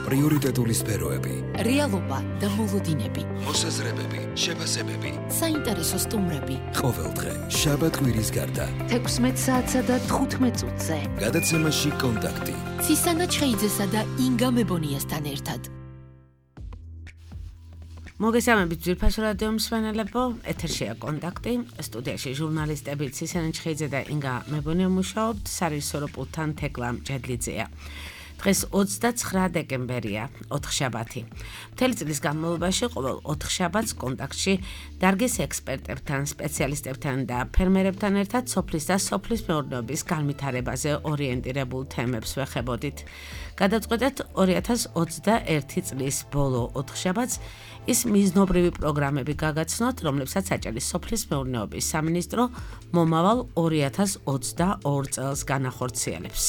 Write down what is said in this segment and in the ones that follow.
პრიორიტეტული სფეროები, რეალობა და მოლოდინები, მოსაზრებები, შეფასებები, საინტერესო სტუმრები. ყოველდღე შაბათ-კვირის გარდა 16 საათსა და 15 წუთზე. გადაცემაში კონტაქტი. ცისანა ჩხეიძესა და ინგა მებონიასთან ერთად. მოგესალმებით ძვირფასო რადიო მსმენელებო, ეთერშია კონტაქტი, სტუდიაში ჟურნალისტები ცისანა ჩხეიძე და ინგა მებონია მუშაობთ, სარეჟისორო პულტთან თეკლა მჭედლიძეა. დღეს 29 დეკემბერია, ოთხშაბათი. მთელი წლის განმავლობაში ყოველ ოთხშაბათს კონტაქტში დარგის ექსპერტებთან, სპეციალისტებთან და ფერმერებთან ერთად სოფლის და სოფლის მეურნეობის განვითარებაზე ორიენტირებულ თემებს ვეხებოდით. გადავწყვეტეთ 2021 წლის ბოლო ოთხშაბათს ის მიზნობრივი პროგრამები გაგაცნოთ, რომლებსაც აჭარის სოფლის მეურნეობის სამინისტრო მომავალ 2022 წელს განახორციელებს.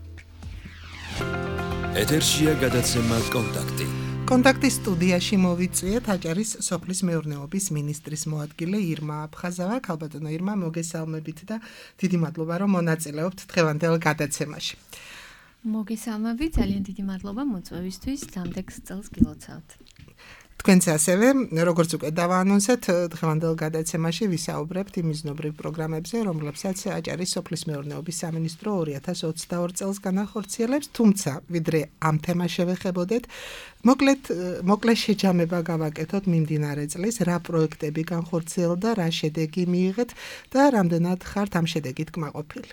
ეთერშია გადაცემა კონტაქტი. კონტაქტის სტუდიაში მოვიწვიეთ აჭარის სოფლის მეურნეობის მინისტრის მოადგილე ირმა აფხაზავა. ქალბატონო ირმა, მოგესალმებით და დიდი მადლობა, რომ მონაწილეობთ დღევანდელ გადაცემაში. მოგესალმებით, ძალიან დიდი მადლობა მოწვევისთვის, დამდეგს წელს გილოცავთ. თქვენც ასევე, როგორც უკვე დავაანონსეთ, დღევანდელ გადაცემაში ვისაუბრებთ იმ მიზნობრივ პროგრამებზე, რომლებსაც აჭარის სოფლის მეურნეობის სამინისტრო 2022 წელს განახორციელებს, თუმცა ვიდრე ამ თემას შევეხებოდეთ, მოკლე შეჯამება გავაკეთოთ მიმდინარე წლის, რა პროექტები განხორციელდა, რა შედეგი მიიღეთ და რამდენად ხართ ამ შედეგით კმაყოფილი.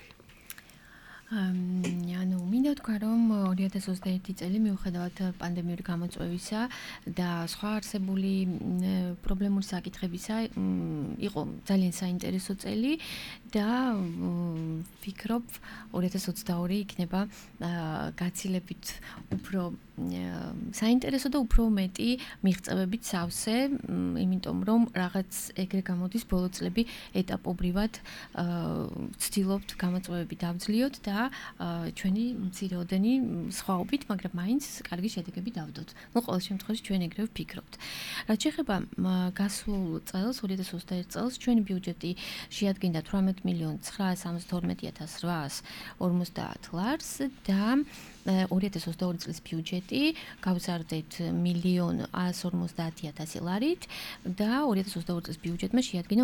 მინდა თქვა, რომ 2021 წელი მიუხედავად პანდემიური გამოწვევისა და სხვა არსებული პრობლემური საკითხებისა იყო ძალიან საინტერესო წელი და ვფიქრობ 2022 იქნება გაცილებით უფრო საინტერესო და უფრო მეტი მიღწევებით სავსე, იმიტომ რომ რაღაც ეგრე გამოდის ბოლო წლები ეტაპობრივად ვცდილობთ გამოწვევები დავძლიოთ და ჩვენი მცირეოდენი სხვაობით, მაგრამ მაინც კარგი შედეგები დავდოთ. ყოველ შემთხვევაში ჩვენ ეგრევე ვფიქრობთ. რაც შეეხება გასულ წელს, 2021 წელს, ჩვენი ბიუჯეტი შეადგენდა 18,952,850 ლარს და 2022 წლის ბიუჯეტი გავზარდეთ 1,150,000 ლარით და 2022 წლის ბიუჯეტმა შეადგინა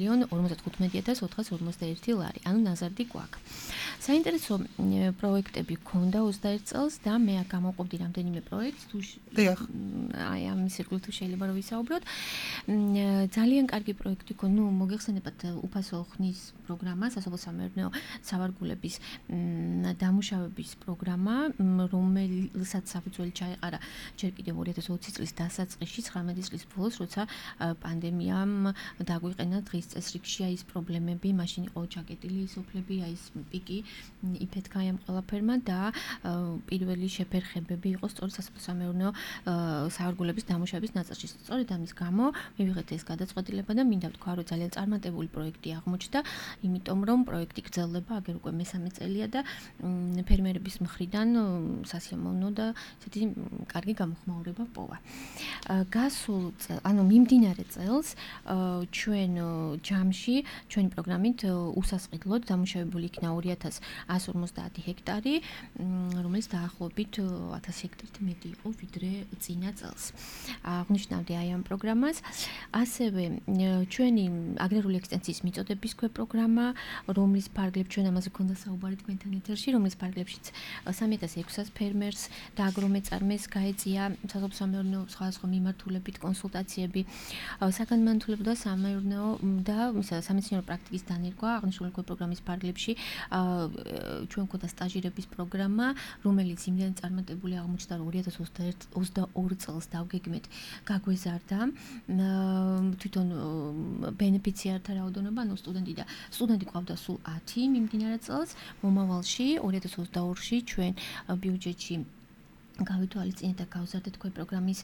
20,55,451 ლარი. ანუ ნაზარდი გვაქვს. საინტერესო პროექტები გქონდა 21 წელს და მე გამოვყოფდი რამდენიმე პროექტს, აი ამის ირგვლივ თუ შეიძლება რომ ვისაუბროთ. ძალიან კარგი პროექტი გქონდა, მოგეხსენებათ უფასო ხნის პროგრამა, სასოფლო-სამეურნეო სავარგულების დამუშავების პროგრამა, რომელსაც საფუძველი ჩაეყარა ჯერ კიდევ 2020 წლის დასაწყისში, 19 წლის ბოლოს, როცა პანდემიამ დაგვიყენა დღის წესრიგში აი ეს პრობლემები, მაშინ იყო ჩაკეტილი სოფლები, აი ეს პიკი იფეთქა ამ ყველაფერმა და პირველი შეფერხებები იყო სწორედ სასოფლო-სამეურნეო სავარგულების დამუშავების ნაწილში. სწორედ ამის გამო მივიღეთ ეს გადაწყვეტილება და მინდა ვთქვა, რომ ძალიან წარმატებული პროექტი აღმოჩნდა, იმიტომ რომ პროექტი გრძელდება აგერ უკვე მესამე წელია და ფერმერების მხრიდან სასიამოვნო და ესეთი კარგი გამოხმაურება პოვა. გასულ წელს, ანუ მიმდინარე წელს ჩვენ ჯამში, ჩვენი პროგრამით უსასყიდლოდ დამუშავებული იქნა 2,150 ჰექტარი, რომელიც დაახლოებით 1000 ჰექტარით მეტი იყო ვიდრე წინა წელს. აღნიშნავდი აი ამ პროგრამას. ასევე ჩვენი აგრარული ექსტენსიის მიწოდების ქვე პროგრამა, რომლის ფარგლებს ჩვენ ამაზე გქონდა საუბარი თქვენთან ეთერში, რომლის ფარგლებშიც 3600 ფერმერს და აგრომეწარმეს გაეწია სასოფლო-სამეურნეო სხვადასხვა მიმართულებით კონსულტაციები, საგანმანათლებლო და სამეურნეო და სამეცნიერო პრაქტიკის დანერგვა აღნიშნული ქვე პროგრამის ფარგლებში ჩვენ გვქონდა სტაჟირების პროგრამა, რომელიც იმდენ წარმატებული აღმოჩნდა, რომ 2022 წელს დავგეგმეთ გაგვეზარდა თვითონ ბენეფიციართა რაოდენობა, ანუ სტუდენტი ყავდა სულ 10 მიმდინარე წელს, მომავალში 2022-ში ჩვენ ბიუჯეტში გავითვალისწინეთ და გავზარდეთ ქვე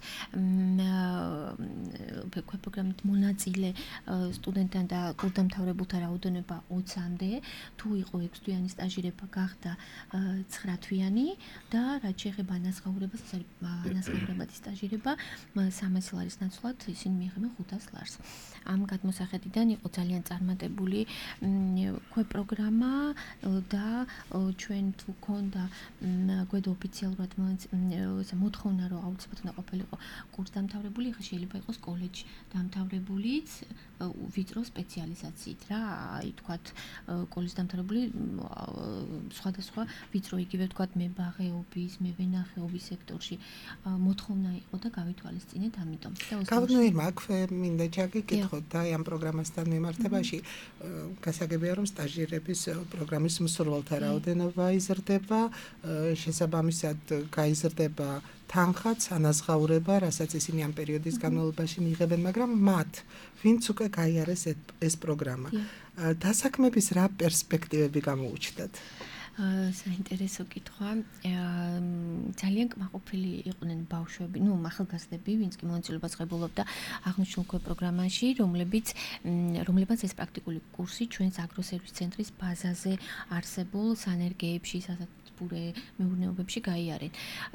პროგრამით მონაწილე სტუდენტთან და კურსდამთავრებულთა რაოდენობა 20-მდე, თუ იყო 6 თვიანი სტაჟირება გახდა 9 თვიანი და რაც შეეხება ანაზღაურებას, ეს არის ანაზღაურებადი სტაჟირება 300 ლარის ნაცვლად ისინი მიიღებენ 500 ლარს. ამ გადმოსახედიდან იყო ძალიან წარმატებული ქვე პროგრამა და ჩვენ თუ გქონდა გვერდ ოფიციალურად მოთხოვნა რომ აუცილებლად უნდა ყოფილიყო კურსდამთავრებული, ხა შეიძლება იყოს კოლეჯ დამთავრებულიც ვიწრო სპეციალიზაციით რა, აი თქვათ კოლეჯ დამთავრებული სხვადასხვა ვიწრო იგივე თქვათ მებაღეობის, მევენახეობის სექტორში მოთხოვნა იყო და გავითვალისწინეთ ამიტომ. გავდნოი მაქვე მინდა ჩაგიკითხოთ და ამ პროგრამასთან მიმართებაში გასაგებია რომ სტაჟირების პროგრამის მსურველთა რაოდენობა იზრდება, შესაბამისად გაიზრდება თანხაც, ანაზღაურება, რასაც ისინი ამ პერიოდის განმავლობაში მიიღებენ, მაგრამ მათ, ვინც უკვე გაიარეს ეს პროგრამა, დასაქმების რა პერსპექტივები გამოუჩნდათ? საინტერესო კითხვა. ძალიან კმაყოფილი იყვნენ ბავშვები, ახალგაზრდები, ვინც კი მონაწილეობას ღებულობდა აღნიშნულ პროგრამაში, რომლებაც ეს პრაქტიკული კურსი ჩვენს აგროსერვის ცენტრის ბაზაზე არსებულ სანერგეებში, ბურე მეურნეობებში გაიარენ.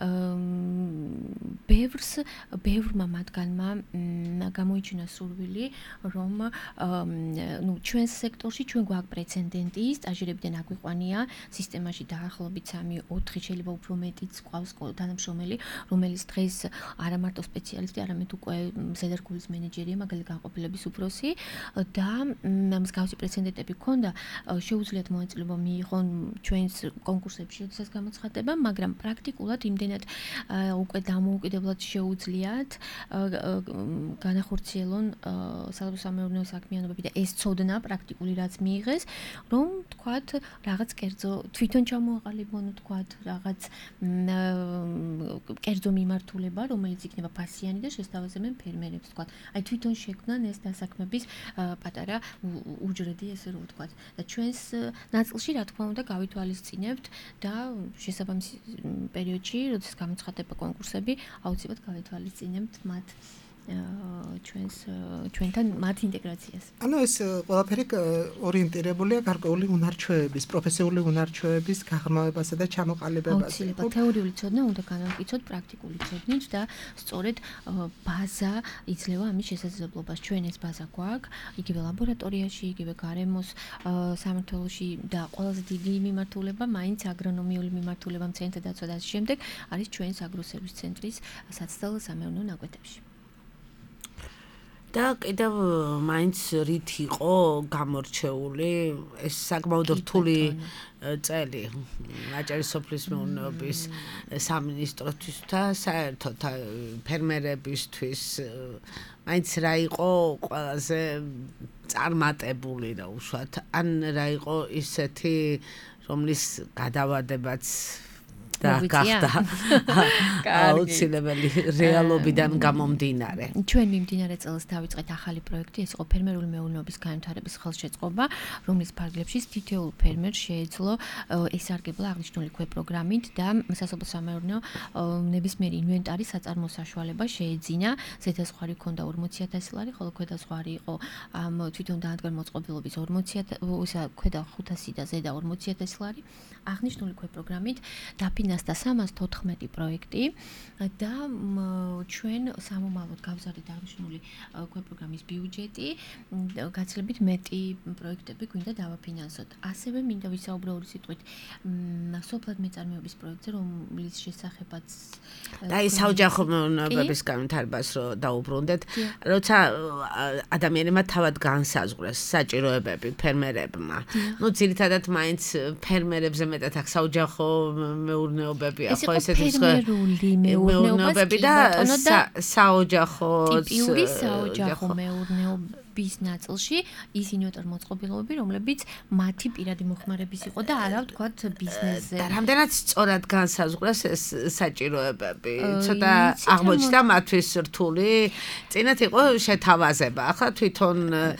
ბევრმა მათგანმა გამოიჩინა სურვილი, რომ ჩვენს სექტორში ჩვენ გვაქვს პრეცედენტი, სტაჟირებიდან აგვიყვანია სისტემაში დაახლოებით 3-4 შეიძლება უფრო მეტიც ყავს თანამშრომელი, რომელიც დღეს არა მარტო სპეციალისტი, არამედ უკვე ზედარქულის მენეჯერია, მაგალითად განყოფილების უფროსი და მსგავსი პრეცედენტები ჰქონდა, შეუძლიათ მონაწილეობა მიიღონ ჩვენს კონკურსებში ეს გამოცხადება, მაგრამ პრაქტიკულად იმდენად უკვე დამოუკიდებლად შეუძლიათ განახორციელონ საგადასამეურნეო საქმიანობები და ეს ცოდნა პრაქტიკული რაც მიიღეს, რომ თქვათ რაღაც კერძო თვითონ ჩამოაყალიბონ თქვათ რაღაც კერძო მიმართულება, რომელიც იქნება ფასიანი და შესთავაზებენ ფერმერებს თქვათ. აი თვითონ შექმნან ეს დასაქმების პატარა უჯრედი, ესე რომ ვთქვათ. და ჩვენს ნაწილში რა თქმა უნდა გავითვალისწინებთ და შესაბამის პერიოდში, როდესაც გამოცხადება კონკურსები, აუცილებლად გავითვალისწინებთ მათ ჩვენთან მათ ინტეგრაციას. ანუ ეს ყველაფერი ორიენტირებულია გარკვეული უნარჩვევების, პროფესიული უნარჩვევების გაღრმავებასა და ჩამოყალიბებაზე. აუცილებლად თეორიული ცოდნა უნდა განამტკიცოთ პრაქტიკული ცოდნით და სწორედ ბაზა იძლევა ამის შესაძლებლობას. ჩვენ ეს ბაზა გვაქვს, იგივე ლაბორატორიაში, იგივე გარემოს სამმართველოში და ყველაზე დიდი მიმართულება მაინც აგრონომიული მიმართულება მცენარეთა დაცვა და ამ შემდეგ არის ჩვენს აგროსერვის ცენტრის საცდელ სამეურნეო ნაკვეთებში. და კიდევ მაინც რით იყო გამორჩეული ეს საკმაოდ რთული წელი აჭარის სოფლის მეურნეობის სამინისტროთვის და საერთოდ ფერმერებისთვის მაინც რა იყო ყველაზე წარმატებული და უშუალოდ ან რა იყო ისეთი რომლის გადავადებაც და გახდა აუცილებელი რეალობიდან გამომდინარე. ჩვენ მიმდინარე წელს დავიწყეთ ახალი პროექტი, ეს იყო ფერმერული მეურნეობის განვითარების ხელშეწყობა, რომლის ფარგლებში თითოეულ ფერმერს შეეძლო ესარგებლა აღნიშნული პროგრამით და სასოფლო-სამეურნეო ნებისმიერი ინვენტარის საწარმო საშუალება შეეძინა. ზედაზღვარი ჰქონდა 40,000 ლარი, ხოლო ქვედაზღვარი იყო თვითონ დაადგან მოწყობილობის 40,000, ქვედა 500 და ზედა 40,000 ლარი. აღნიშნული პროგრამით დაფინანსდა 314 პროექტი და ჩვენ სამომავლოდ გავზარდეთ აღნიშნული პროგრამის ბიუჯეტი, გაცილებით მეტი პროექტები გვინდა დავაფინანსოთ. ასევე მინდა ვისაუბრო ორი სიტყვით სოფლად მეწარმეობის პროექტზე, რომლის შესახებაც და ის საოჯახო მეურნეობების განვითარებას რო დაუბრუნდეთ, როცა ადამიანებმა თავად განსაზღვრეს საჭიროებები ფერმერებმა. ძირითადად მაინც ფერმერებზე მეტად აქ საოჯახო მეურნეობებია, ხო ესეთი ფერმერული მეურნეობები და საოჯახო ტიპიური საოჯახო მეურნეობის ნაწილში ის ინვენტარ მოწყობილობები, რომლებიც მათი პირადი მოხმარების იყო და არა ვთქვათ ბიზნესზე. და რამდენად სწორად განსაზღვრეს ეს საჭიროებები? ცოტა აღმოჩნდა მათთვის რთული. წინათ იყო შეთავაზება. ახლა თვითონ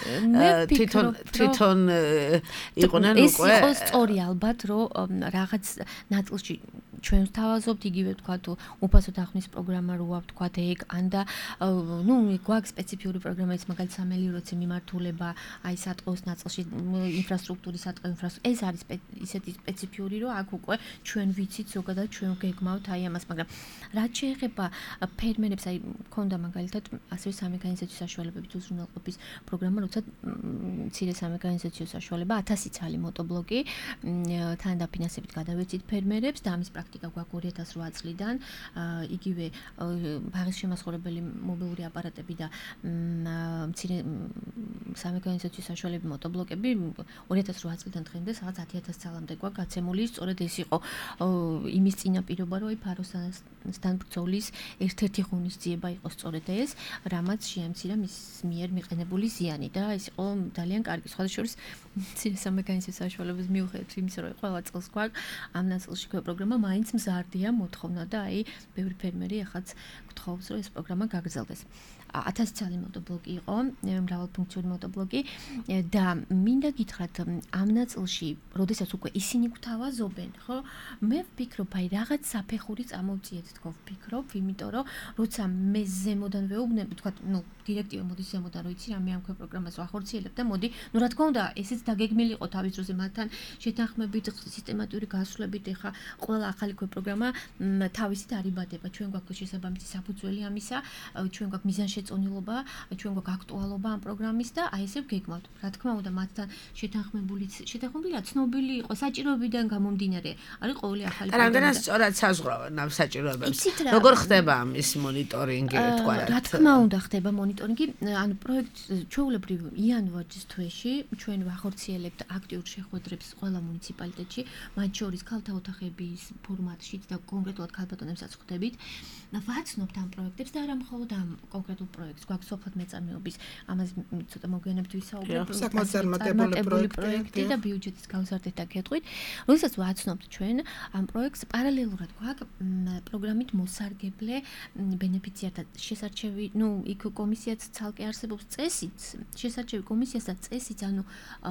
იყვნენ უკვე. ეს იყო სწორი ალბათ, რომ რაღაც ნაწილში ჩვენ ვთავაზობთ იგივე ვთქვათ უფასო დახმის პროგრამა რო ვთქვათ ეგ ანდა გვაქვს სპეციფიური პროგრამების მაგალითად სამელიორაცე მიმართულება აი სატყეოს ნაწილში ინფრასტრუქტურის სატყეო ინფრასტრუქტურა ეს არის ისეთი სპეციფიური რომ აქ უკვე ჩვენ ვიცით ზოგადად ჩვენ გეგმავთ აი ამას მაგრამ რაც შეეხება ფერმერებს აი მქონდა მაგალითად ასევე სამექანიზაციო საშუალებებით უზრუნველყოფის პროგრამა როცა მცირე სამექანიზაციო საშუალება 1000 ცალი მოтобლოკი თან დაფინანსებით გადავეცით ფერმერებს და ამის პრაქტიკა გვაქვს 2008 წლიდან, იგივე ბაღის შემასხურებელი მობილური აპარატები და მცირე სამექანიზაციის საშუალები მოტორბლოკები 2008 წლიდან დღემდე სადღაც 10000 ძალამდე გვაქვს გაცემული. სწორედ ეს იყო იმის წინაპირობა, რომ ფაროსთან ბრძოლის ერთ-ერთი ღონისძიება იყო სწორედ ეს, რამაც შეამცირა მის მიერ მიყენებული ზიანი და ეს იყო ძალიან კარგი. სხვადასხვა შორის მცირე სამექანიზაციის საშუალების მიუხედავად იმისა, რომ ყველა წელს გვაქვს ამ ნაწილში ქვე პროგრამა მაინც მზარდია მოთხოვნა და აი ბევრი ფერმერი ახაც გთხოვს, რომ ეს პროგრამა გაგრძელდეს. 1000 ცალი მოტორბლოკი იყო, მრავალფუნქციური მოტორბლოკი და მინდა გითხრათ ამ ნაწილში, როდესაც უკვე ისინი გვთავაზობენ, ხო? მე ვფიქრობ, აი რაღაც საფეხური წამოვწიეთ, თქო, ვფიქრობ, იმიტომ რომ როცა მე ზემოდან ვეუბნები, თქვა, დირექტივა მოდის ზემოდან, რომ იცი რამე ამ პროგრამას ვახორციელებ და მოდი, რა თქმა უნდა, ესეც დაგეგმილი იყო თავის დროზე მათთან შეთანხმებით, სისტემატიური გასვლებით, ეხა ყველა ახალი პროგრამა თავისით არიბადება. ჩვენ გვაქვს შესაბამისი საფუძველი ამისა, ჩვენ გვაქვს მიზანშეწონილობა, ჩვენ გვაქვს აქტუალობა ამ პროგრამის და აი ესე ვგეგმავთ. რა თქმა უნდა, მათთან შეთანხმებული ცნობილი იყო საჭიროებიდან გამომდინარე. არის ყოველი ახალი პროგრამა. რამდენად სწორად საზღვრავენ ამ საჭიროებებს? როგორ ხდება ამის მონიტორინგი, თქვა რა? რა თქმა უნდა, ხდება მონიტორინგი. ანუ პროექტ ჩვეულებრივ იანვარის თვეში ჩვენ ვახორციელებთ აქტიურ შეხვედრებს ყველა მუნიციპალიტეტში, მათ შორის ქალთა ოთახების ფორმატშიც და კონკრეტულად ქალბატონებსაც ხვდებით. ვაცნობთ ამ პროექტებს და არა მხოლოდ ამ კონკრეტულ პროექტს, გვაქვს სოფლად მეწარმეობის, ამაზე ცოტა მოგვიანებით ვისაუბრებ, საკმაოდ წარმატებული პროექტი და ბიუჯეტის გავზარდეთ და გეტყვით. როდესაც ვაცნობთ ჩვენ ამ პროექტს, პარალელურად გვაქვს პროგრამით მოსარგებლე ბენეფიციართა შესარჩევი, იქ კომისიაც ცალკე არსებობს წესიც, შესარჩევი კომისიასაც წესიც, ანუ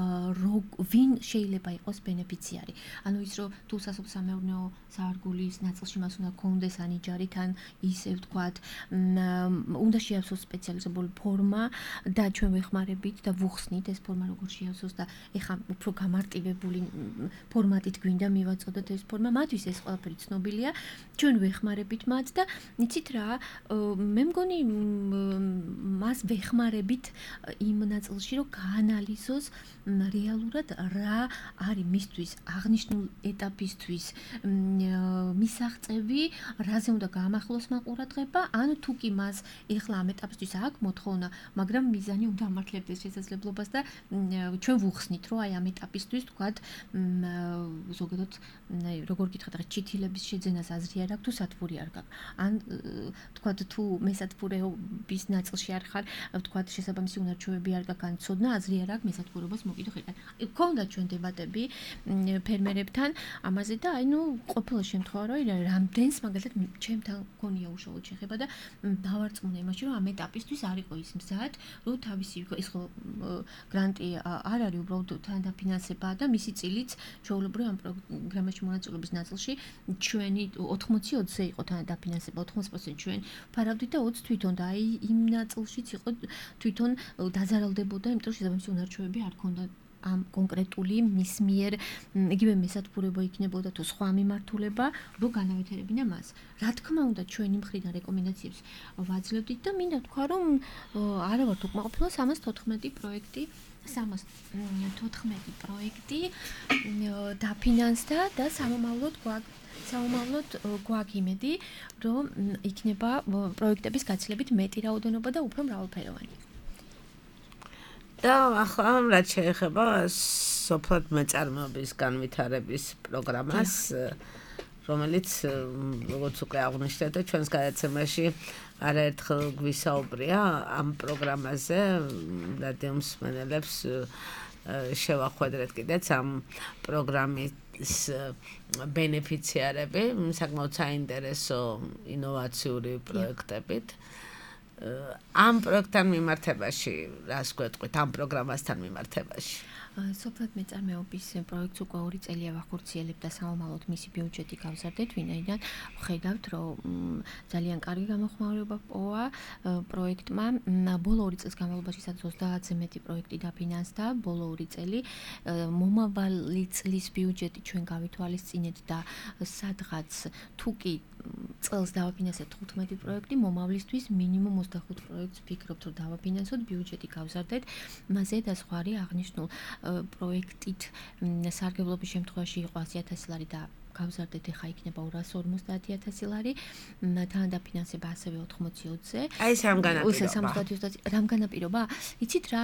ვინ შეიძლება იყოს ბენეფიციარი. ანუ ის რომ თუ სასოფლო-სამეურნეო საარგულის ნაწილში მას უნდა კონდეს ანიჯარი თან ისე ვთქვათ, უნდა შეავსოს სპეციალიზებული ფორმა და ჩვენ ვეხმარებით და ვუხსნით ეს ფორმა როგორ შეავსოს და ეხა უფრო გამარტივებული ფორმატით გვინდა მივაწოდოთ ეს ფორმა, მათთვის ეს ყველაფერი ცნობილია, ჩვენ ვეხმარებით მათ და იცით რა, მე მგონი მას ვეხმარებით იმ ნაწილში, რომ გაანალიზოს რეალურად რა არის მისთვის აღნიშნულ ეტაპისთვის მისაღწევი, რაზე უნდა გაამახვილოს მაყურადღება, ანუ თუ კი მას ეხლა ამ ეტაპისთვის აქვს მოთხოვნა, მაგრამ მიზანი უნდა ამართლებდეს შესაძლებლობას და ჩვენ ვუხსნით, რომ აი ამ ეტაპისთვის თქვათ ზოგადად როგორ გითხრათ, რა ჩითილების შეძენას აზრი არ აქვს თუ სათბური არ გაქვს. ან თქვათ თუ მესათბურეობის ნაწილში არ ხარ, თქვათ შესაბამისი უნარჩვევები არ გაქვს, ან ცოდნა აზრი არ აქვს მესათბურეობას მოკიდო ხერხად. გქონდა ჩვენ დებატები ფერმერებთან ამაზე და აი ყოფილა შემთხვევა, რომ რამდენს მაგალითად ჩემთან გქონია უშუალოდ შეხება და დავარწმუნე იმაში, რომ ამ ეტაპისთვის არ იყო ის მზად, რომ თავისი ის ხო გრანტი არ არის უბრალოდ თანდაფინანსება და მისი წილიც ჩვეულებრივ ამ პროგრამაში მონაწილეობის ნაწილში ჩვენი 80-ზე იყო თანდაფინანსება, 80% ჩვენ ფარავდით და 20 თვითონ და აი იმ ნაწილშიც იყო თვითონ დაზარალდებოდა, იმიტომ რომ შესაბამისი უნარჩვევები არ ქონდა ამ კონკრეტული მის მიერ იგივე მესათბურება იქნებოდა თუ სხვა მიმართულება, რომ განავითარებინა მას. რა თქმა უნდა, ჩვენი მხრიდან რეკომენდაციებს ვაძლევდით და მინდა თქვა, რომ არა ვართ უკმაყოფილო 314 პროექტი 314 პროექტი დაფინანსდა და სამომავლოდ გვაქვს იმედი, რომ იქნება პროექტების გაცილებით მეტი რაოდენობა და უფრო მრავალფეროვანი. და ახლა რაც შეეხება სოფლად მეწარმეობის განვითარების პროგრამას, რომელიც როგორც უკვე აღნიშნეთ, ჩვენს გადაცემაში არაერთხელ გვისაუბრია ამ პროგრამაზე, რადიო მსმენელებს შევახვედრეთ კიდეც ამ პროგრამის ბენეფიციარები, საკმაოდ საინტერესო ინოვაციური პროექტებით. ამ პროექტთან მიმართებაში რას გვეტყვით ამ პროგრამასთან მიმართებაში? სოფლად მეწარმეობის პროექტს უკვე 2 წელია ვახორციელებ და სამომავლოდ მისი ბიუჯეტი გავზარდეთ, ვინაიდან ვხედავთ, რომ ძალიან კარგი გამოხმაურება პოვა პროექტმა. ბოლო 2 წლის განმავლობაში სადაც 30-ზე მეტი პროექტი დაფინანსდა, ბოლო 2 წელი მომავალი წლის ბიუჯეტი ჩვენ გავითვალისწინეთ და სადღაც თუ კი წელს დავაფინანსეთ 15 პროექტი, მომავლისთვის მინიმუმ 25 პროექტს ვფიქრობთ, რომ დავაფინანსოთ, ბიუჯეტი გავზარდეთ. მასზე დასხვარი აღნიშნულ პროექტით სარგებლობის შემთხვევაში იყო 100,000 ლარი და გავზარდეთ, ეხა იქნება 250,000 ლარი, თანადაფინანსება ასევე 80-ზე. აი ეს რამ განაპირობა? 70-20 რამ განაპირობა? იცით რა,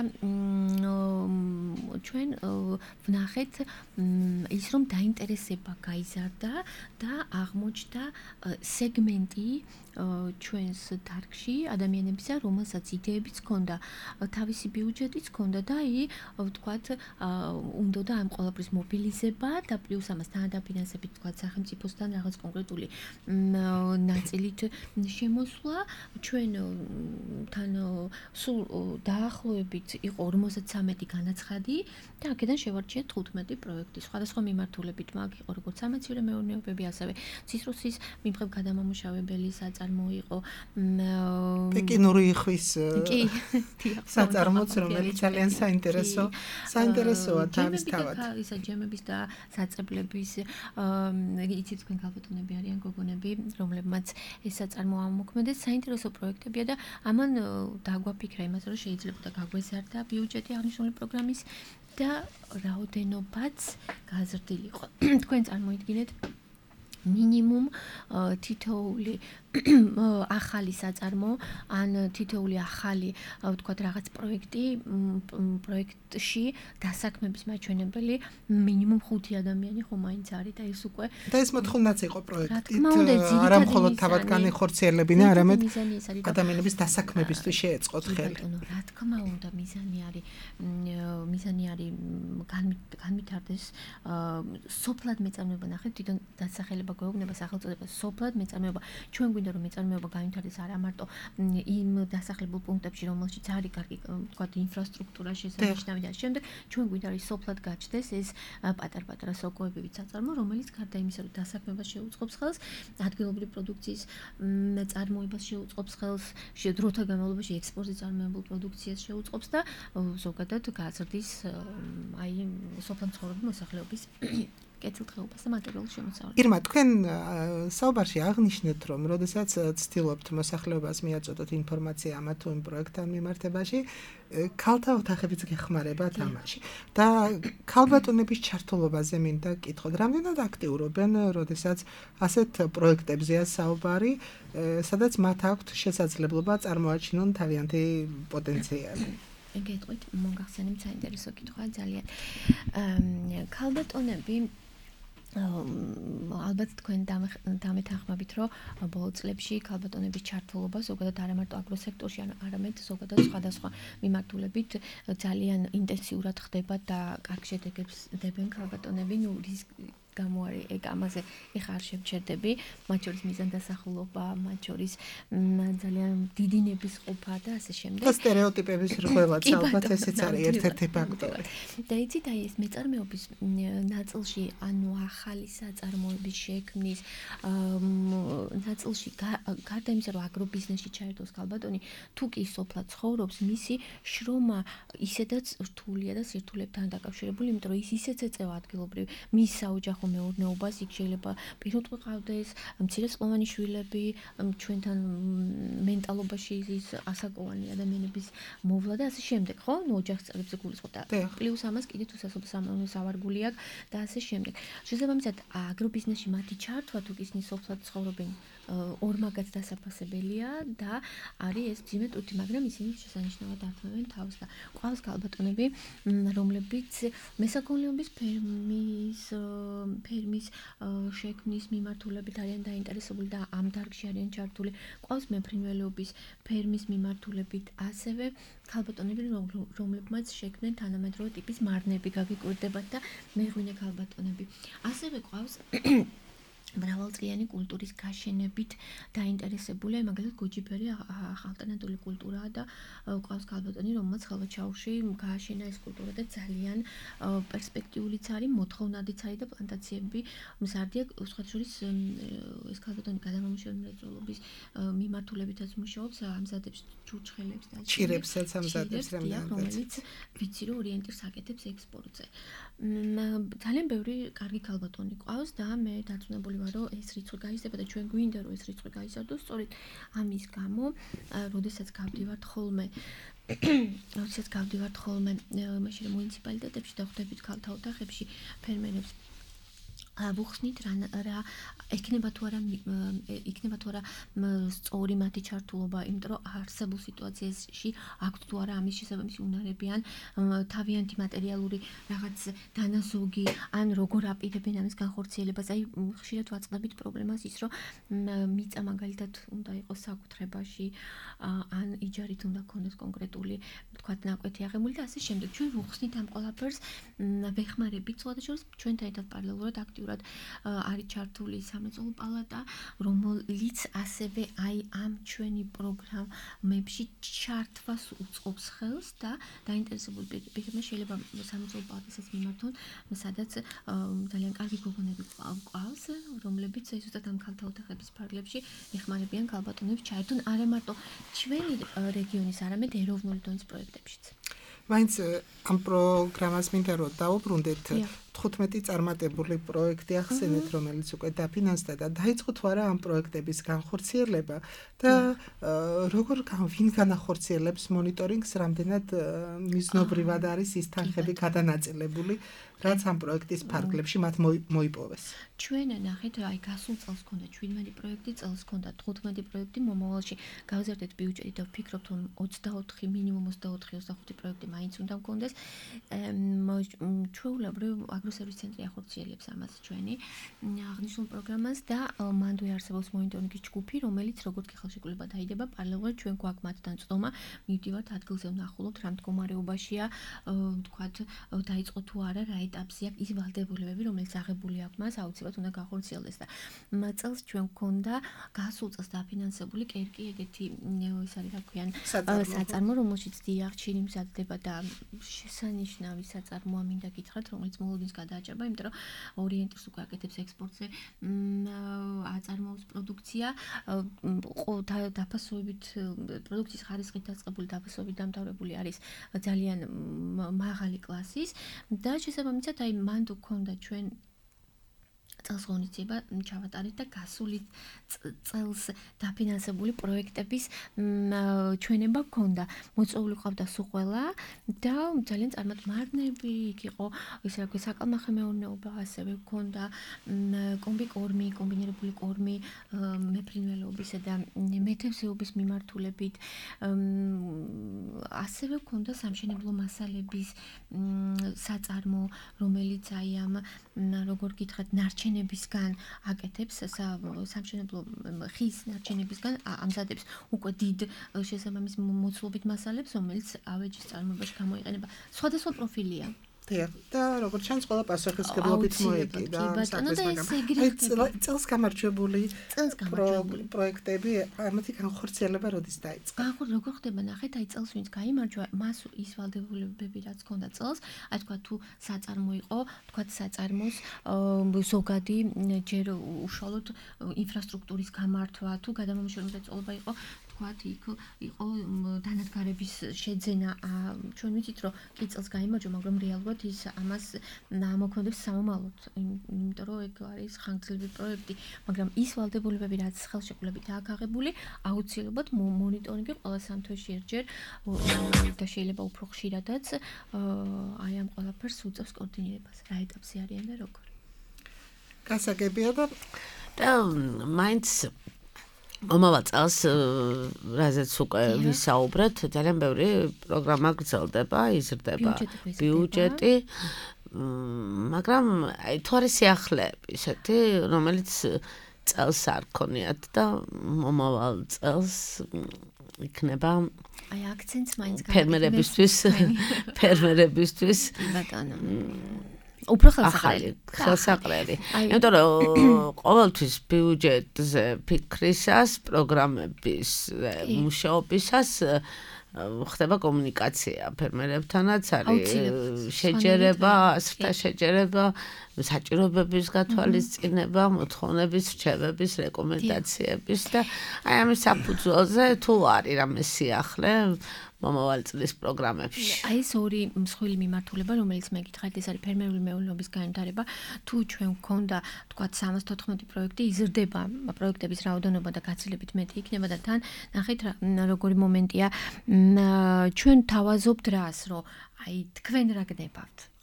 ჩვენ ვნახეთ ის რომ დაინტერესება გაიზარდა და აღმოჩნდა სეგმენტი ჩვენს დარგში ადამიანებისა, რომელსაც იდეებიც ჰქონდა, თავისი ბიუჯეტიც ჰქონდა და ვთქვათ, უნდა ამ ყველაფრის მობილიზება და პლუს ამას თანადაფინანსებით ვთქვათ სახელმწიფოსთან რაღაც კონკრეტული ნაწილით შემოსვლა. ჩვენ თან სულ დაახლოებით იყო 53 განაცხადი და აქედან შევარჩიეთ 15 პროექტი. სხვადასხვა მიმართულებით მაგ იყო როგორც სამეცნიერო მეურნეობები, ასევე ცისრუსის მიმღებ გადამამუშავებელი საწარმო იყო. პეკინური იხვის საწარმოც, რომელიც ძალიან საინტერესოა თავისთავად. ისა ჯემების და საწებლების იცით თქვენ ქალბატონები არიან გოგონები, რომლებმაც ეს საწარმო ამოქმედეს, საინტერესო პროექტებია და ამან დაგვაფიქრა იმას, რომ შეიძლება გაგვეზარდა ბიუჯეტი აღნიშნული პროგრამის და რაოდენობაც გაზრდილიყო. თქვენ წარმოიდგინეთ მინიმუმ თითოეული ახალი საწარმო ან თითოეული ახალი ვთქვათ რაღაც პროექტში დასაქმების მაჩვენებელი მინიმუმ 5 ადამიანი ხომ მაინც არის და ეს უკვე და ეს მოთხოვნაც იყო პროექტით არა მხოლოდ თავად განეხორციელებინა, არამედ ადამიანების დასაქმებისთვის შეეწყოთ ხელი. რა თქმა უნდა, მიზანი არის განვითარდეს სოფლად მეწარმეობა. ნახეთ, თვითონ დასახელება გვეუბნება სახელწოდება სოფლად მეწარმეობა. ჩვენ გვინდა რომ მეწარმეობა განვითარდეს არა მარტო იმ დასახლებულ პუნქტებში, რომელშიც არის კარგი ვთქვათ ინფრასტრუქტურა შესანიშნავი და შემდეგ ჩვენ გვინდა რომ სოფლად გაჩნდეს ეს პატარ-პატარა სოკოებივით საწარმო, რომელიც გარდა იმისა, რომ დასაქმებას შეუწყობს ხელს, ადგილობრივი პროდუქციის წარმოებას შეუწყობს ხელს, დროთა განმავლობაში ექსპორტზე წარმოებულ პროდუქციას შეუწყობს და ზოგადად გაზრდის აი სოფლად მცხოვრები მოსახლეობის კეთილდღეობას და მატერიალურ შემოსავლებას. ირმა, თქვენ საუბარში აღნიშნეთ, რომ როდესაც ცდილობთ მოსახლეობას მიაწოდოთ ინფორმაცია ამა თუ იმ პროექტთან მიმართებაში, ქალთა ოთახებიც გეხმარება თამაში. და ქალბატონების ჩართულობაზე მინდა გკითხოთ, რამდენად აქტიურობენ, როდესაც ასეთ პროექტებზეა საუბარი, სადაც მათ აქვთ შესაძლებლობა წარმოაჩინონ თავიანთი პოტენციალი. გეტყვით, მოგახსენებთ საინტერესო კითხვა ძალიან. ქალბატონები ალბათ თქვენ დამეთანხმებით, რომ ბოლო წლებში ქალბატონების ჩართულობა ზოგადად არა მარტო აგროსექტორში, არამედ ზოგადად სხვადასხვა მიმართულებით ძალიან ინტენსიურად ხდება და კარგ შედეგებს დებენ ქალბატონები. რის გამო არის ამაზე ეხა არ შევჩერდები, მათ შორის მიზანდასახულობა, მათ შორის ძალიან დიდი ნებისყოფა და ასე შემდეგ. და სტერეოტიპების რღვევაც ალბათ ესეც არის ერთ-ერთი ფაქტორი. და იცით, აი ეს მეწარმეობის ნაწილში, ანუ ახალი საწარმოების შექმნის ნაწილში, გარდა იმისა, რომ აგრობიზნესში ჩაერთოს ქალბატონი, თუ კი სოფლად ცხოვრობს, მისი შრომა ისედაც რთულია და სირთულებთან დაკავშირებული, იმიტომ რომ ის ისეც ეწევა ადგილობრივ მის საოჯახო მეურნეობას, იქ შეიძლება პირუტყვი ყავდეს, მცირეწლოვანი შვილები, ჩვენთან მენტალობაში ის ასაკოვანი ადამიანების მოვლა და ასე შემდეგ, ხო? ოჯახსწრებზე გულისხმობ და პლუს ამას კიდე თუ სასოფლო სავარგული აქვს და ასე შემდეგ. შესაბამისად, აგრობიზნესში მათი ჩართვა თუ ისინი სოფლად ცხოვრობენ ორმაგად დასაფასებელია და არის ეს ძიმე ტუტი, მაგრამ ისინი შესანიშნავად ართმევენ თავს და ყავს ქალბატონები, რომლებიც მესაქონლეობის ფერმის შექმნის მიმართულებით არიან დაინტერესებული და ამ დარგში არიან ჩართული. ყავს მეფრინველეობის ფერმის მიმართულებით ასევე ქალბატონები, რომლებმაც შექმნენ თანამედროვე ტიპის მარნები გაგიკვირდებათ და მეღვინე ქალბატონები. ასევე ყავს მრავალწლიანი კულტურის გაშენებით დაინტერესებული, მაგალითად გოჯიფერი ახალტანადული კულტურაა და ყავს ქალბატონი, რომელმაც ხალვაჩაუში გააშენა ეს კულტურა და ძალიან პერსპექტიულიც არის, მოთხოვნადიც არის და პლანტაციები მზარდია. სხვათა შორის ეს ქალბატონი გადამამუშავებელი მრეწველობის მიმართულებითაც მუშაობს, ამზადებს ჩურჩხელებს და ჭირებსაც ამზადებს, რომელიც ვიცი რომ ორიენტირს აკეთებს ექსპორტზე. ძალიან ბევრი კარგი ქალბატონი ყავს და მე დარწმუნებული ვარ, რომ ეს რიცხვი გაიზრდება და ჩვენ გვინდა რომ ეს რიცხვი გაიზარდოს. სწორედ ამის გამო, როდესაც გავდივართ ხოლმე მაშინ მუნიციპალიტეტებში და ხვდებით ქალთა ოთახებში ფერმერებს ვუხსნით რა იქნება თუ არა სწორი მათი ჩართულობა, იმიტომ რომ არსებულ სიტუაციაში აქვთ თუ არა ამის შესაბამისი უნარები ან თავიანთი მატერიალური რაღაც დანაზოგი ან როგორ აპირებენ ამის განხორციელებას. აი ხშირად ვაწყდებით პრობლემას ის რომ მიწა მაგალითად უნდა იყოს საკუთრებაში ან იჯარით უნდა ქონდეს კონკრეტული თქვათ ნაკვეთი აღებული და ასე შემდეგ. ჩვენ ვუხსნით ამ ყველაფერს ვეხმარებით სხვადასხვა ჩვენთან ერთად პარალელურად აქტიურად არის ჩართული სამეწოლო პალატა, რომელიც ასევე აი ამ ჩვენი პროგრამებში ჩართვას უწყობს ხელს და დაინტერესებული პირებმა შეიძლება სამეწოლო პალატასაც მიმართონ, სადაც ძალიან კარგი გოგონები ყავს, რომლებიც ზუსტად ამ ქალთა ოთახების ფარგლებში ეხმარებიან ქალბატონებს ჩაერთონ არა მარტო ჩვენი რეგიონის, არამედ ეროვნული დონის პროექტებშიც. მაინც ამ პროგრამას მინდა რომ დაუბრუნდეთ 15 წარმატებული პროექტი ახსენეთ, რომელიც უკვე დაფინანსდა და დაიწყო თუ არა ამ პროექტების განხორციელება და ვინ განახორციელებს მონიტორინგს, რამდენად მიზნობრივად არის ის თანხები გადანაწილებული, რაც ამ პროექტის ფარგლებში მათ მოიპოვეს. ჩვენ ნახეთ, აი გასულ წელს ქონდა 17 პროექტი, წელს ქონდა 15 პროექტი, მომავალში გავზარდეთ ბიუჯეტი და ვფიქრობთ, რომ 24 მინიმუმ 25 პროექტი მაინც უნდა მქონდეს. ჩვეულებრივ აგროსერვის ცენტრი ახორციელებს ამას ჩვენი აღნიშნულ პროგრამას და მანდ არსებობს მონიტორინგის ჯგუფი, რომელიც როგორც კი ხელშეკრულება დაიდება, პარალელურად ჩვენ გვაქვს მათთან წდომა, მივდივართ ადგილზე ვნახულობთ რა მდგომარეობაშია, ვთქვათ, დაიწყო თუ არა, რა ეტაპზე აქვს ის ვალდებულებები, რომელიც აღებული აქვს მას, აუცილებლად უნდა განხორციელდეს და წელს ჩვენ გვქონდა გასულ წელს დაფინანსებული კერკი ეგეთი ის არის რა ქვიან საწარმო, რომელშიც დიახჩინი მზადდება და შესანიშნავი საწარმოა მინდა გითხრათ, რომელიც მოლოდინს გადააჭერბა, იმიტომ რომ ორიენტირს უკვე აკეთებს ექსპორტზე, აწარმოებს პროდუქცია, დაფასებით პროდუქციის ხარისხით დაწყებული დაფასებით დამთავრებული არის ძალიან მაღალი კლასის და შესაბამისად აი მანდ გვქონდა ჩვენ წელს ღონისძიება ჩავატარეთ და გასული წელს დაფინანსებული პროექტების ჩვენება გქონდა. მოწვეული ყავდა სუყველა და ძალიან წარმატმარნები იქ იყო ისე რა ქვია საკალმახე მეურნეობა, ასევე გქონდა კომბიკორმი, კომბინირებული კორმი მეფრინველობისა და მეთევზეობის მიმართულებით. ასევე გქონდა სამშენებლო მასალების საწარმო, რომელიც აი ამ როგორ გითხრათ ნარჩენებისგან აკეთებს სამშენებლო ხის ნარჩენებისგან ამზადებს უკვე დიდ შესაბამის მოცულობით მასალებს, რომელიც ავეჯის წარმოებაში გამოიყენება. სხვადასხვა პროფილია. და როგორც ჩანს, ყველა პასუხისმგებლობით მოეკიდა წელს გამარჯვებული პროექტები, ამათი განხორციელება როდის დაიწყო? როგორ ხდება ნახეთ, აი წელს ვინც გაიმარჯვა, მას ის ვალდებულებები რაც ჰქონდა წელს, აი თქვა თუ საწარმო იყო, თქვა საწარმოს ზოგადი ჯერ უშუალოდ ინფრასტრუქტურის გამართვა, თუ გადამამუშავებელი მრეწველობა იყო, თქვათ იქ იყო დანადგარების შეძენა. ჩვენ ვიცით რომ კი წელს გაიმარჯვა, მაგრამ რეალურად ის ამას ამოქმედებს სამომავლოდ, იმიტომ რომ ეგ არის ხანგრძლივი პროექტი, მაგრამ ის ვალდებულებები რაც ხელშეკრულებით აქვს აღებული, აუცილებლად მონიტორინგი ყველა 3 თვეში ერთჯერ და შეიძლება უფრო ხშირადაც აი ამ ყველაფერს უწევს კოორდინირებას, რა ეტაპზე არიან და როგორ. გასაგებია და მაინც მომავალ წელს რაზეც უკვე ვისაუბრეთ, ძალიან ბევრი პროგრამა გრძელდება, იზრდება ბიუჯეტი, მაგრამ აი თუ არის სიახლეები ისეთი, რომელიც წელს არ ქონიათ და მომავალ წელს იქნება აი აქცენტს მაინც ფერმერებისთვის ბატონო უფრო ხელსაყრელი. იმიტომ რომ ყოველთვის ბიუჯეტზე ფიქრისას, პროგრამების მუშაობისას ხდება კომუნიკაცია ფერმერებთანაც, არის შეჯერება, ასრთა შეჯერება, საჭიროებების გათვალისწინება, მოთხოვნების, რჩევების, რეკომენდაციების და აი ამის საფუძველზე თუ არის რამე სიახლე მომავალ წლის პროგრამებში. აი ეს ორი მსხვილი მიმართულება, რომელიც მე გითხარით, ეს არის ფერმერული მეურნეობის განვითარება. თუ ჩვენ გვქონდა, თქვათ 314 პროექტი, იზრდება პროექტების რაოდენობა და გაცილებით მეტი იქნება და თან ნახეთ როგორი მომენტია, ჩვენ თავაზობთ რას, რომ აი თქვენ რა გნებავთ.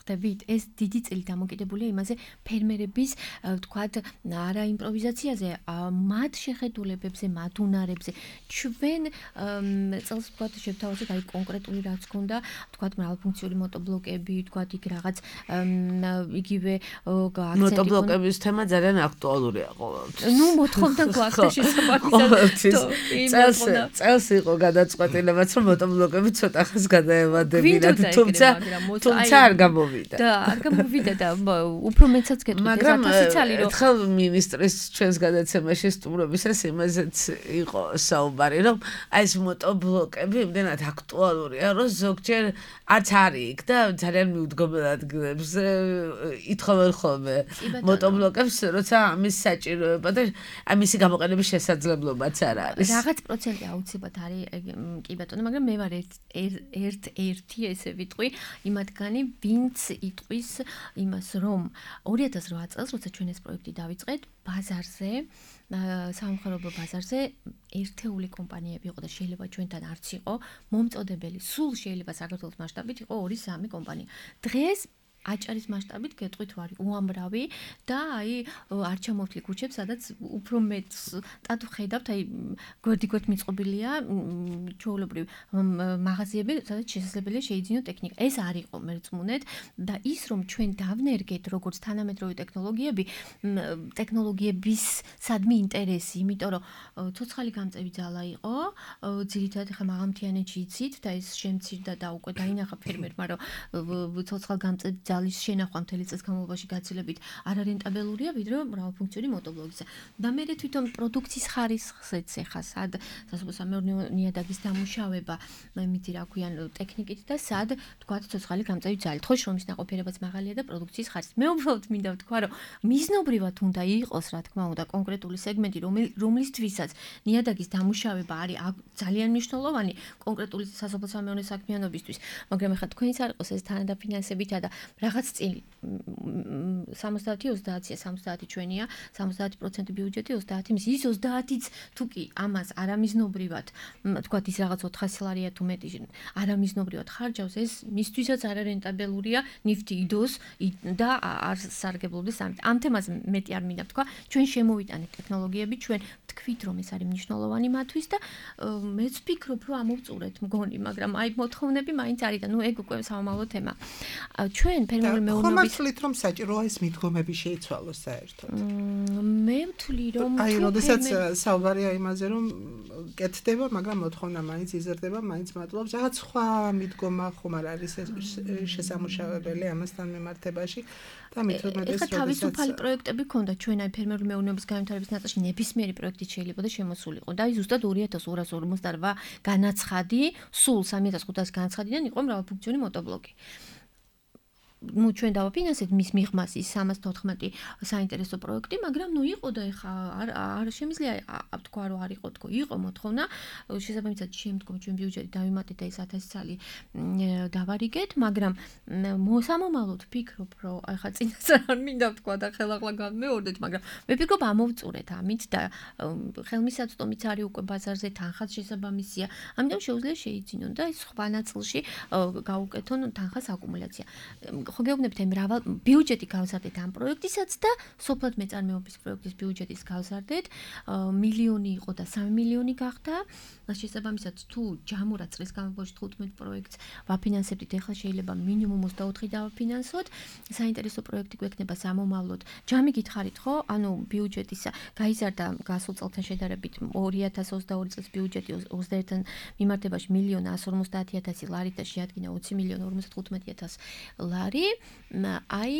ხდებით, ეს დიდი წილი დამოკიდებულია იმაზე, ფერმერების, თქვათ, არა იმპროვიზაციაზე, მათ შეხედულებებზე, მათ უნარებზე. ჩვენ წელს თქვათ შევთავაზეთ აი კონკრეტული რაც გქონდა, თქვათ მრავალფუნქციური მოტორბლოკები, თქვათ იქ რაღაც იგივე აქცენტი. მოტორბლოკების თემა ძალიან აქტუალურია ყოველთვის. ნუ მოთხოვდა გვაქვს შესაბამისად. წელს იყო გადაწყვეტილებაც, რომ მოტორბლოკები ცოტა ხანს გადაევადებინათ, თუმცა არ გამოვიდა. და არ გამოვიდა და უფრო მეცაც გეტყვით, მაგრამ იცალი რომ ერთხელ მინისტრის ჩვენს გადაცემაში სტუმრობისას იმაზეც იყო საუბარი, რომ აი ეს მოტორბლოკები იმდენად აქტუალურია, რომ ზოგჯერ არც არის იქ და ძალიან მიუდგომელ ადგილებს ითხოვენ ხოლმე მოტორბლოკებს, როცა ამის საჭიროება და ამისი გამოყენების შესაძლებლობაც არ არის. რაღაც პროცენტი აუცილებლად არის, კი ბატონო, მაგრამ მე ვარ ერთ-ერთი ესე ვიტყვი იმათგანი, ვინც იტყვის იმას, რომ 2008 წელს, როცა ჩვენ ეს პროექტი დავიწყეთ, ბაზარზე, სამხარობლო ბაზარზე ერთეული კომპანიები იყო და შეიძლება ჩვენთან არც იყო მომწოდებელი, სულ შეიძლება საქართველოს მასშტაბით იყო 2-3 კომპანია. დღეს აჭარის მასშტაბით გეტყვით ვარი უამრავი და აი არ ჩამოვთვლი ქუჩებს, სადაც უფრო მეტს ტატუ ხედავთ, აი გვერდ-გვერდ მიწყობილია ჩვეულებრივ მაღაზიები, სადაც შესაძლებელია შეიძინო ტექნიკა. ეს არ იყო მერწმუნეთ და ის რომ ჩვენ დავნერგეთ როგორც თანამედროვე ტექნოლოგიების სადმი ინტერესი, იმიტომ რომ ცოცხალი გამწევი ძალა იყო, ძირითადად ხა მაღალმთიანეთში იცით და ეს შემცირდა და უკვე დაინახა ფერმერმა, რომ ცოცხალ გამწევ ძალის შენახვა მთელი წლის განმავლობაში გაცილებით არარენტაბელურია, ვიდრე მრავალფუნქციური მოტორბლოკისა. და მე თვითონ პროდუქციის ხარისხზეც ეხა სად სასოფლო-სამეურნეო ნიადაგის დამუშავება, იმითი რა ქვიან ტექნიკით და სად თქვათ ცოცხალი გამწევი ძალით. ხო შრომის ნაყოფიერებაც მაღალია და პროდუქციის ხარისხი. მე უბრალოდ მინდა ვთქვა, რომ მიზნობრივად უნდა იყოს, რა თქმა უნდა, კონკრეტული სეგმენტი, რომლისთვისაც ნიადაგის დამუშავება არის ძალიან მნიშვნელოვანი კონკრეტული სასოფლო-სამეურნეო საქმიანობისთვის, მაგრამ ეხლა თქვენიც არ იყოს ეს თანადაფინანსებითა და რაღაც წილი 70-30-ია, 70 ჩვენია, 70% ბიუჯეტი, 30 მის. ის 30-იც თუ კი ამას არამიზნობრივად, თქვათ ის რაღაც 400 ლარია თუ მეტი არამიზნობრივად ხარჯავს, ეს მისთვისაც არარენტაბელურია, ნიფტი იდოს და არ სარგებლობდეს ამით. ამ თემაზე მეტი არ მინდა ვთქვა, ჩვენ შემოვიტანეთ ტექნოლოგიები, ჩვენ ვთქვით, რომ ეს არის მნიშვნელოვანი მათთვის და მეც ვფიქრობ, რომ ამოვწურეთ მგონი, მაგრამ აი მოთხოვნები მაინც არის და ნუ ეგ უკვე სამომავლო თემა. ჩვენ ფერმერული მეურნეობის ხომ მართლით რომ საჭიროა ეს მიდგომები შეიცვალოს საერთოდ. მე ვთვლი რომ აი როდესაც საუბარია იმაზე რომ კეთდება, მაგრამ მოთხოვნა მაინც იზრდება, მაინც მატლობს. რაღაც სხვა მიდგომა ხომ არ არის შესამუშავებელი ამასთან მიმართებაში და მithumedes ეხლა თავისუფალი პროექტები ქონდა ჩვენ აი ფერმერული მეურნეობის განვითარების ნაწილში ნებისმიერი პროექტი შეიძლება და შემოსულიყო და აი ზუსტად 2258 განაცხადი, სულ 3500 განაცხადიდან იყო მრავალფუნქციური მოტორბლოკი. ნუ ჩვენ დავაფინანსეთ მის მიღმას ის 314 საინტერესო პროექტი, მაგრამ ნუ იყო და ეხა არ შემიძლია თქვა რომ არ იყო თქო, იყო მოთხოვნა, შესაბამისად შემდგომ ჩვენ ბიუჯეტი დავიმატეთ და ეს 1000 წალი დავარიგეთ, მაგრამ მოსამომავლოდ ვფიქრობ, რომ ეხა წინასწარ არ მინდა თქვა და ხელახლა გამეორდეთ, მაგრამ მე ვფიქრობ ამოვწურეთ ამით და ხელმისაწვდომიც არის უკვე ბაზარზე, თანხაც შესაბამისია, ამიტომ შეუძლია შეიძინონ და ეს სხვა ნაწილში გაუკეთონ თანხას აკუმულაცია. ხო გეუბნებით აი მრავალ ბიუჯეტი გავზარდეთ ამ პროექტისაც და სოფლად მეწარმეობის პროექტის ბიუჯეტის გავზარდეთ, მილიონი იყო და 3 მილიონი გახდა. შესაბამისად თუ ჯამურად წლის განმავლობაში 15 პროექტს ვაფინანსებდით, ეხლა შეიძლება მინიმუმ 24 დავაფინანსოთ. საინტერესო პროექტი გვექნება სამომავლოდ. ჯამი გითხარით ხო? ანუ ბიუჯეტისა გაიზარდა გასულ წელთან შედარებით 2022 წლის ბიუჯეტი 21-თან მიმართებაში 1.150.000 ლარი და შეადგინა 20.055.000 ლარი. აი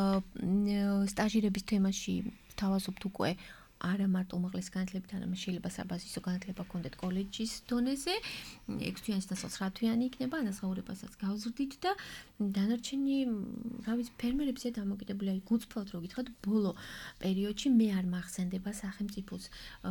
სტაჟირების თემაში ვთავაზობთ უკვე არა მარტო უმაღლეს განათლებით, არამედ შეიძლება საბაზისო განათლება გქონდეთ კოლეჯის დონეზე, 6 თვიანი და 9 თვიანი იქნება, ანაზღაურებასაც გავზრდით და დანარჩენი, რა ვიცი, ფერმერებზე დამოკიდებული, აი გულწრფელად რო გითხრათ, ბოლო პერიოდში მე არ მახსენდება სახელმწიფოს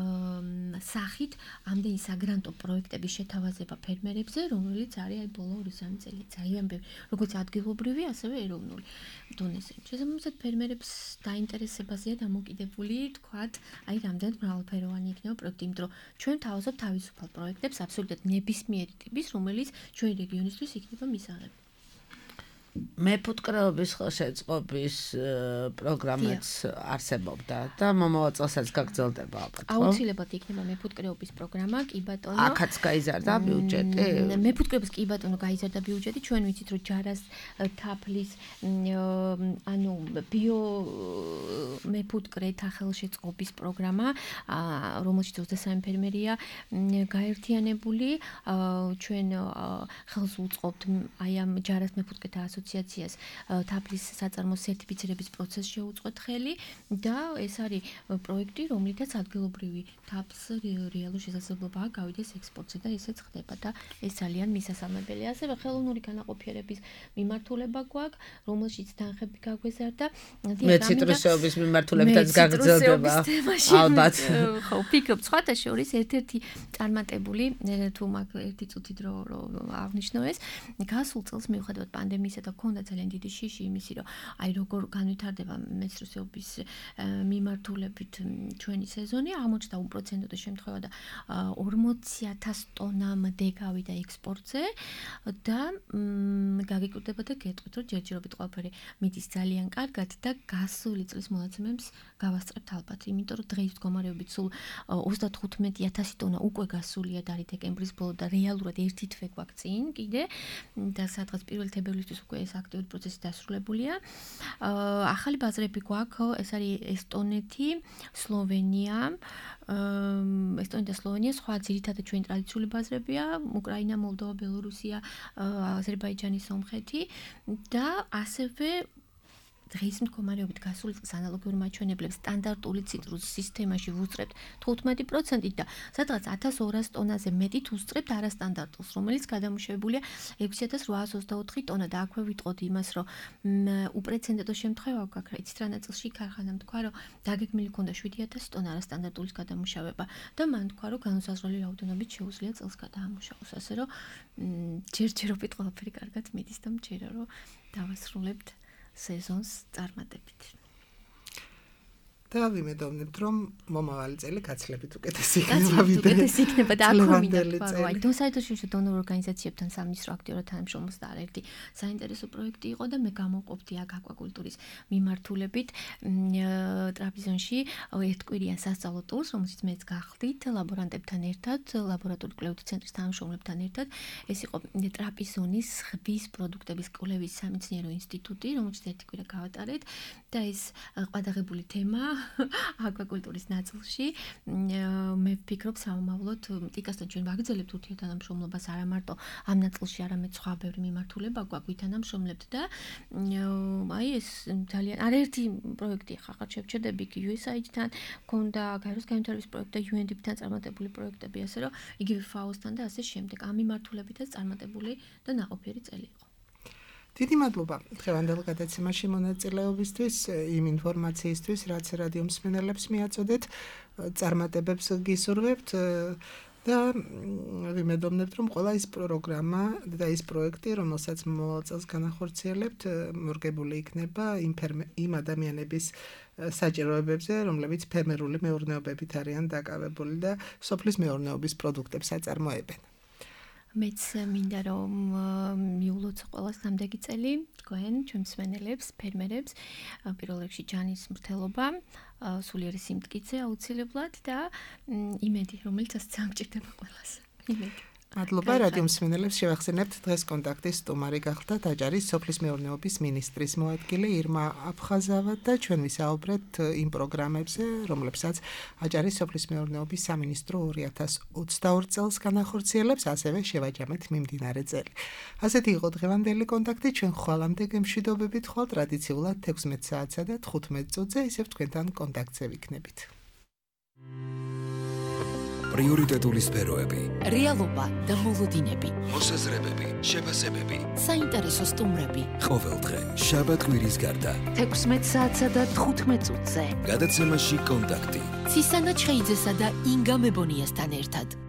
სახით ამდენი საგრანტო პროექტების შეთავაზება ფერმერებზე, რომელიც არის აი ბოლო 2-3 წელი ძალიან ბევრი, როგორც ადგილობრივი, ასევე ეროვნული დონეზე. შესაბამისად ფერმერებს დაინტერესებაზეა დამოკიდებული, თქვათ, აი რამდენად მრავალფეროვანი იქნება პროექტი, იმიტომ რომ ჩვენ თავაზობთ თავისუფალ პროექტებს აბსოლუტურად ნებისმიერი ტიპის, რომელიც ჩვენი რეგიონისთვის იქნება მისაღები. მეფუტკრეობის ხელშეწყობის პროგრამაც არსებობდა და მომავალ წელსაც გაგრძელდება ალბათ. აუცილებლად იქნება მეფუტკრეობის პროგრამა, კი ბატონო. აქაც გაიზარდა ბიუჯეტი. მეფუტკრეობის კი ბატონო გაიზარდა ბიუჯეტი. ჩვენ ვიცით რომ ჯარას თაფლის ანუ ბიო მეფუტკრეთა ხელშეწყობის პროგრამა, რომელშიც 23 ფერმერია გაერთიანებული. ჩვენ ხელს უწყობთ აი ამ ჯარას მეფუტკრეთა ასოციაციას თაფლის საწარმოს სერტიფიცირების პროცესს შეუწყოთ ხელი და ეს არის პროექტი, რომლითაც ადგილობრივი თაფლს რეალურ შესაძლებლობა გავიდეს ექსპორტზე და ესეც ხდება და ეს ძალიან მისასალმებელია. ასევე ხელოვნური განაყოფიერების მიმართულება გვაქვს, რომელშიც თანხები გაგვეზარდა. მე ციტრუსეობის მიმართულებითაც გაგრძელდება. ალბათ. ხო, ფიქრობ, სხვათა შორის ერთ-ერთი წარმატებული თუ მაგ ერთი წუთი დრო აღნიშნო ეს, გასულ წელს მიუხედავად პანდემიისა და ქონდა ძალიან დიდი შიში იმისი, რომ აი როგორ განვითარდება მეცხრესეობის მიმართულებით ჩვენი სეზონი, აღმოჩნდა უპროცენტო შემთხვევა და 40,000 ტონამდე გავიდა ექსპორტზე და გაგიკვირდება და გეტყვით, რომ ჯერჯერობით ყველაფერი მიდის ძალიან კარგად და გასული წლის მონაცემებს გავასწრებთ ალბათ, იმიტომ რომ დღეის მდგომარეობით სულ 35,000 ტონა უკვე გასულია და არის დეკემბრის ბოლო და რეალურად ერთი თვე გვაქვს წინ კიდე და სადღაც 1 თებერვლისთვის უკვე ეს აქტიური პროცესი დასრულებულია. ახალი ბაზრები გვაქვს, ეს არის ესტონეთი, სლოვენია, სხვა ძირითადად ჩვენი ტრადიციული ბაზრებია, უკრაინა, მოლდოვა, ბელორუსია, აზერბაიჯანი, სომხეთი და ასევე დღის მდგომარეობით გასული წლის ანალოგიურ მაჩვენებლებს სტანდარტული ციტრუსის სისტემაში ვუსწრებთ 15% და სადღაც 1200 ტონაზე მეტით ვუსწრებთ არასტანდარტულს, რომელიც გადამუშავებულია 6824 ტონა და აქვე ვიტყოდი იმას, რომ უპრეცედენტო შემთხვევა გვაქვს, იცით რა ნაწილში ქარხანამ თქვა, რომ დაგეგმილი ქონდა 7000 ტონა არასტანდარტულის გადამუშავება და მან თქვა, რომ განუსაზღვრელი რაოდენობით შეუძლია წელს გადაამუშავოს, ასე რომ ჯერჯერობით ყველაფერი კარგად მიდის და მჯერა რომ დავასრულებთ სეზონს წარმატებით. და ვიმედოვნებთ, რომ მომავალი წელი გაცილებით უკეთესი იქნება და აქვე მინდა თქვა, აი დონსაიტოში დონორ ორგანიზაციებთან სამინისტრო აქტიურად თანამშრომლობს და ერთი საინტერესო პროექტი იყო და მე გამოვყოფდი აქ აკვაკულტურის მიმართულებით ტრაპიზონში ერთკვირიან სასწავლო ტურს, რომელშიც მეც გახდით ლაბორანტებთან ერთად, ლაბორატორიული კვლევითი ცენტრის თანამშრომლებთან ერთად. ეს იყო ტრაპიზონის ხბის პროდუქტების კვლევის სამეცნიერო ინსტიტუტი, რომელშიც ერთი კვირა გავატარეთ და ეს ყადაღებული თემა აკვაკულტურის ნაწილში მე ვფიქრობ სამომავლოდ ტიკასთან ჩვენ ვაგრძელებთ ურთიერთთანამშრომლობას არა მარტო ამ ნაწილში, არამედ სხვა ბევრი მიმართულება გვაქვს ვითანამშრომლებთ და აი ეს ძალიან არაერთი პროექტი ხახარ შევჩერდები კი USAID-თან, მქონდა გაეროს განვითარების პროექტი და UNDP-თან წარმატებული პროექტები, ასე რომ იგივე FAO-სთან და ასე შემდეგ ამ მიმართულებითაც წარმატებული და ნაყოფიერი წელი იყო. დიდი მადლობა დღევანდელ გადაცემაში მონაწილეობისთვის, იმ ინფორმაციისთვის, რაც რადიო მსმენელებს მიაწოდეთ, წარმატებებს გისურვებთ და ვიმედოვნებთ, რომ ყველა ის პროგრამა და ის პროექტი, რომელსაც მომავალ წელს განახორციელებთ, მორგებული იქნება იმ ადამიანების საჭიროებებზე, რომლებიც ფერმერული მეურნეობებით არიან დაკავებული და სოფლის მეურნეობის პროდუქტებს აწარმოებენ. მეც მინდა რომ მიულოც ყველას დამდეგი წელი თქვენ ჩვენ მსმენელებს, ფერმერებს, პირველ რიგში ჯანის მრთელობა, სულიერი სიმტკიცე აუცილებლად და იმედი, რომელიც ასე სამჭირდება ყველას. იმედი. მადლობა რადიო მსმენელებს, შევახსენებთ დღეს კონტაქტის სტუმარი გახლდათ დაჯარის სოფლის მეურნეობის მინისტრის მოადგილე ირმა აფხაზავა და ჩვენ ვისაუბრეთ იმ პროგრამებზე, რომლებსაც აჯარის სოფლის მეურნეობის სამინისტრო 2022 წელს განახორციელებს, ასევე შევაჯამეთ მიმდინარე წელი. ასეთი იყო დღევანდელი კონტაქტი, ჩვენ ხვალამდე გემშვიდობებით ხვალ ტრადიციულად 16 საათსა და 15 წუთზე ისევ თქვენთან კონტაქტზე ვიქნებით. პრიორიტეტული სფეროები, რეალობა და მოლოდინები, მოსაზრებები, შეფასებები, საინტერესო სტუმრები. ყოველდღე, შაბათ-კვირის გარდა, 16 საათსა და 15 წუთზე. გადაცემაში კონტაქტი. ცისანა ჩხეიძესა და ინგა მებონიასთან ერთად.